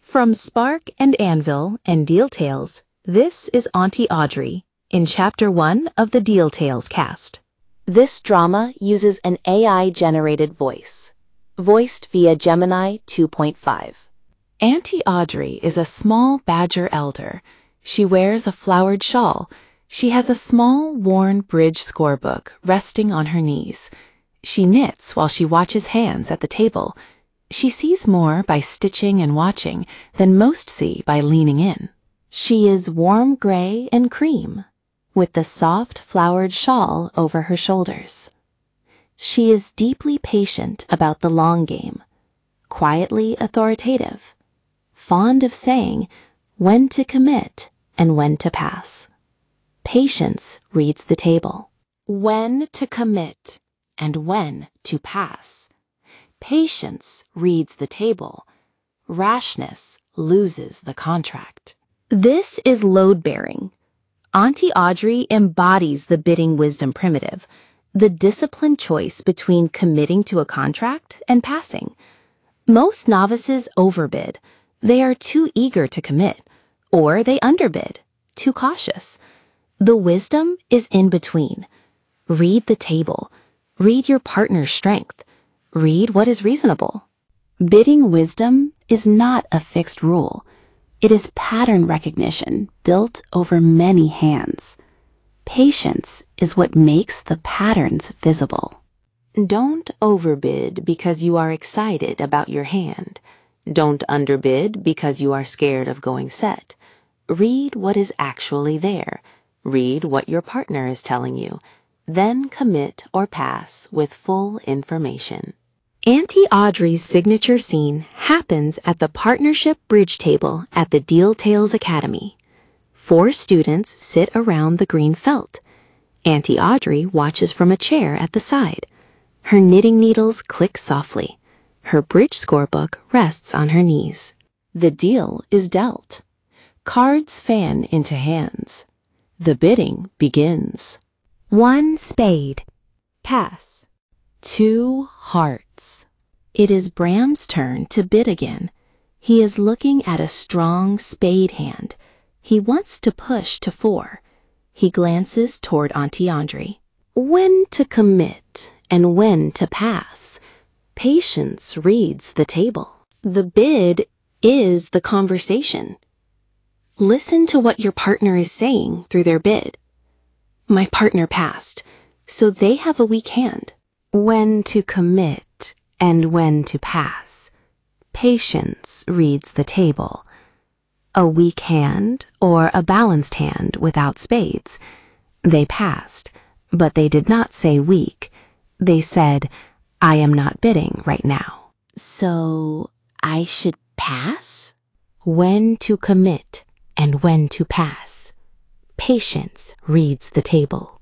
From Spark and Anvil and Deal Tales, this is Auntie Audrey in Chapter 1 of the Deal Tales cast. This drama uses an AI-generated voice, voiced via Gemini 2.5. Auntie Audrey is a small badger elder. She wears a flowered shawl. She has a small, worn bridge scorebook resting on her knees. She knits while she watches hands at the table. She sees more by stitching and watching than most see by leaning in. She is warm gray and cream, with the soft flowered shawl over her shoulders. She is deeply patient about the long game, quietly authoritative, fond of saying when to commit and when to pass. Patience reads the table. When to commit and when to pass. Patience reads the table. Rashness loses the contract. This is load-bearing. Auntie Audrey embodies the bidding wisdom primitive, the disciplined choice between committing to a contract and passing. Most novices overbid. They are too eager to commit, or they underbid, too cautious. The wisdom is in between. Read the table. Read your partner's strength. Read what is reasonable. Bidding wisdom is not a fixed rule. It is pattern recognition built over many hands. Patience is what makes the patterns visible. Don't overbid because you are excited about your hand. Don't underbid because you are scared of going set. Read what is actually there. Read what your partner is telling you. Then commit or pass with full information. Auntie Audrey's signature scene happens at the partnership bridge table at the Deal Tales Academy. 4 students sit around the green felt. Auntie Audrey watches from a chair at the side. Her knitting needles click softly. Her bridge scorebook rests on her knees. The deal is dealt. Cards fan into hands. The bidding begins. 1 spade. Pass. 2 hearts. It is Bram's turn to bid again. He is looking at a strong spade hand. He wants to push to 4. He glances toward Auntie Audrey. When to commit and when to pass. Patience reads the table. The bid is the conversation. Listen to what your partner is saying through their bid. My partner passed, so they have a weak hand. When to commit and when to pass. Patience reads the table. A weak hand or a balanced hand without spades. They passed, but they did not say weak. They said, I am not bidding right now. So I should pass? When to commit and when to pass. Patience reads the table.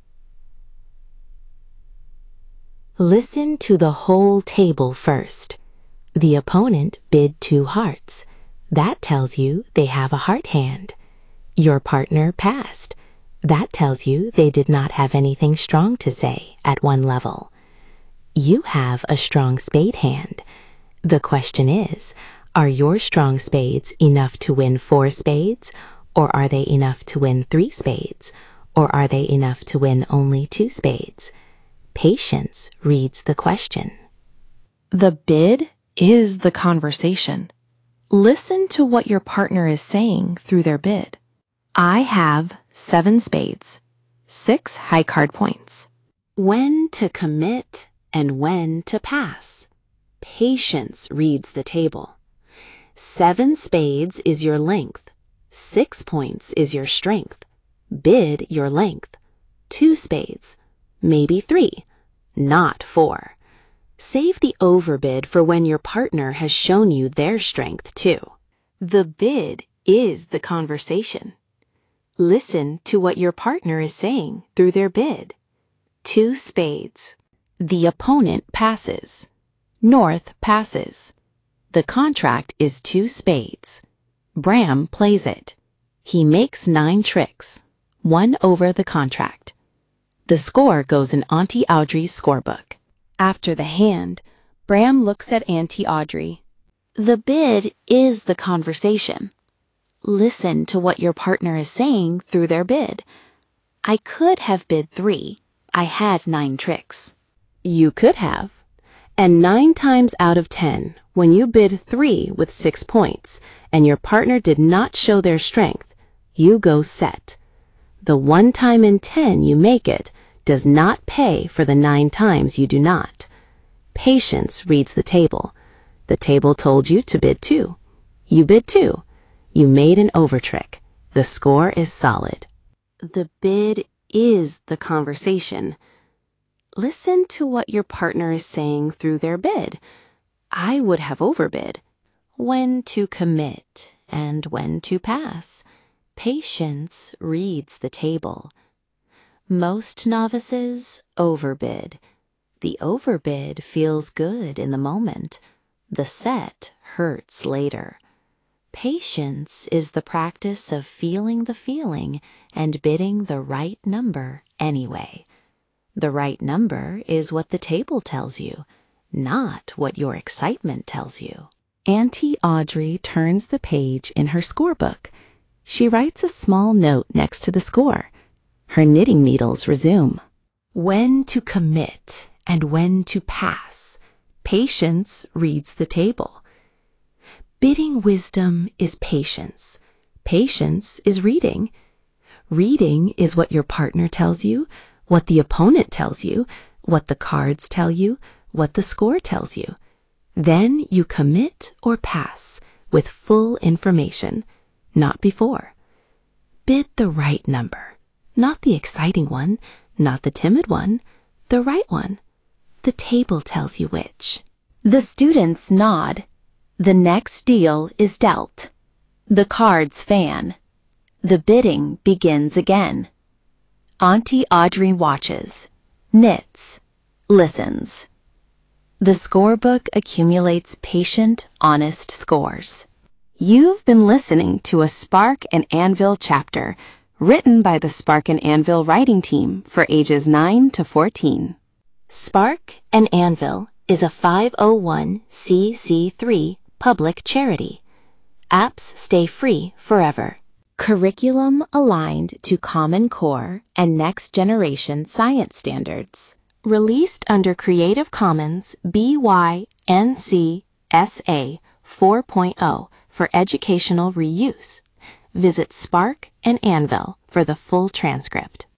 Listen to the whole table first. The opponent bid 2 hearts. That tells you they have a heart hand. Your partner passed. That tells you they did not have anything strong to say at one level. You have a strong spade hand. The question is, are your strong spades enough to win 4 spades, or are they enough to win 3 spades, or are they enough to win only 2 spades? Patience reads the question. The bid is the conversation. Listen to what your partner is saying through their bid. I have 7 spades, 6 high card points. When to commit and when to pass. Patience reads the table. 7 spades is your length. 6 points is your strength. Bid your length. 2 spades, maybe 3, not 4. Save the overbid for when your partner has shown you their strength too. The bid is the conversation. Listen to what your partner is saying through their bid. 2 spades. The opponent passes. North passes. The contract is 2 spades. Bram plays it. He makes 9 tricks, 1 over the contract. The score goes in Auntie Audrey's scorebook. After the hand, Bram looks at Auntie Audrey. The bid is the conversation. Listen to what your partner is saying through their bid. I could have bid 3. I had 9 tricks. You could have. And 9 times out of 10, when you bid 3 with 6 points and your partner did not show their strength, you go set. The 1 time in 10 you make it does not pay for the 9 times you do not. Patience reads the table. The table told you to bid 2. You bid 2. You made an overtrick. The score is solid. The bid is the conversation. Listen to what your partner is saying through their bid. I would have overbid. When to commit and when to pass. Patience reads the table. Most novices overbid. The overbid feels good in the moment. The set hurts later. Patience is the practice of feeling the feeling and bidding the right number anyway. The right number is what the table tells you, not what your excitement tells you. Auntie Audrey turns the page in her scorebook. She writes a small note next to the score. Her knitting needles resume. When to commit and when to pass. Patience reads the table. Bidding wisdom is patience. Patience is reading. Reading is what your partner tells you, what the opponent tells you, what the cards tell you, what the score tells you. Then you commit or pass with full information, not before. Bid the right number, not the exciting one, not the timid one, the right one. The table tells you which. The students nod. The next deal is dealt. The cards fan. The bidding begins again. Auntie Audrey watches, knits, listens. The scorebook accumulates patient, honest scores. You've been listening to a Spark and Anvil chapter, written by the Spark and Anvil writing team for ages 9 to 14. Spark and Anvil is a 501c3 public charity. Apps stay free forever. Curriculum aligned to Common Core and Next Generation Science Standards. Released under Creative Commons BY-NC SA 4.0 for educational reuse. Visit Spark and Anvil for the full transcript.